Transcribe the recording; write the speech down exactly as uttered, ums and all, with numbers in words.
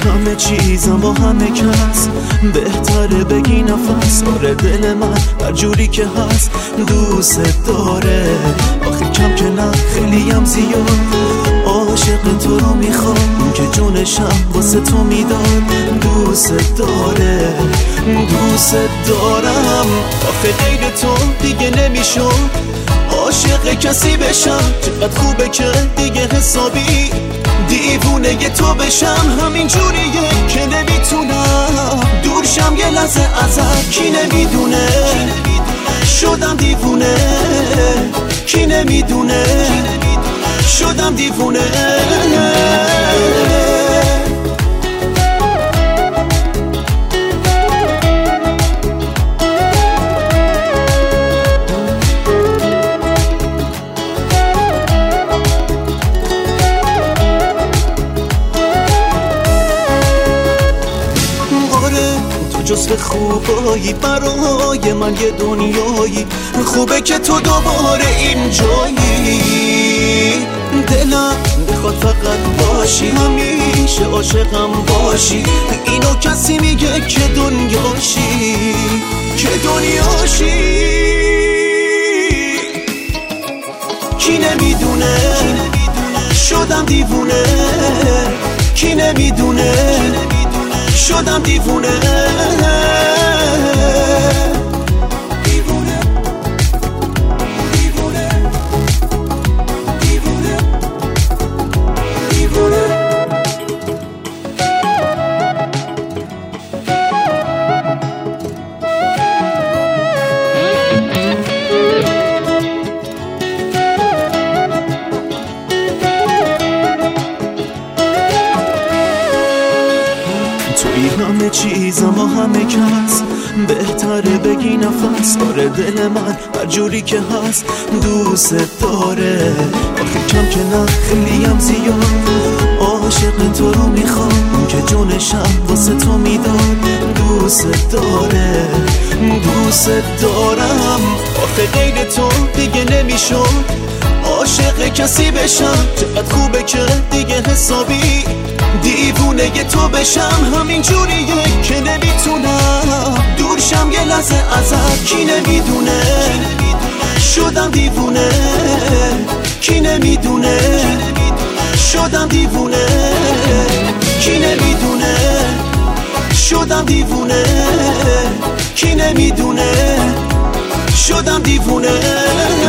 همه چیزم با همه کس بهتره بگی نفس. آره دل من هر جوری که هست دوست داره. آخه کم که نه خیلی هم زیاد عاشق تو رو میخوام که جونشم واسه تو میداد. دوست داره دوست دارم. آخه غیر تو دیگه نمیشد عاشق کسی بشم. چقدر خوبه که دیگه حسابی دیوونه تو بشم. همین جوریه که نمیتونم دورشم یه لحظه ازت. کی نمیدونه شدم دیوونه، کی نمیدونه شدم دیوونه. جزو خوبایی برای من یه دنیایی. خوبه که تو دوباره اینجایی. دلم بخواد فقط باشی همیشه عاشقم باشی. اینو کسی میگه که دنیاشی که دنیاشی. کی نمیدونه شدم دیوونه، کی نمیدونه شدم دیوونه. دیوونه دیوونه دیوونه دیوونه. توی همه چیزم با همه کس بهتره بگی نفس. آره دل من هر جوری که هست دوست داره. آخه کم که نه خیلی هم زیاد عاشق تو رو میخوام که جونشم واسه تو میداد. دوست داره دوست دارم. آخه غیر تو دیگه نمیشد عاشق کسی بشم. چقدر خوبه که دیگه حسابی دیوونه تو بشم. همین جوریه که نمیتونم دورشم یه لحظه ازت. کی نمیدونه شدم دیوونه، کی نمیدونه شدم دیوونه، کی نمیدونه شدم دیوونه، کی نمیدونه شدم دیوونه.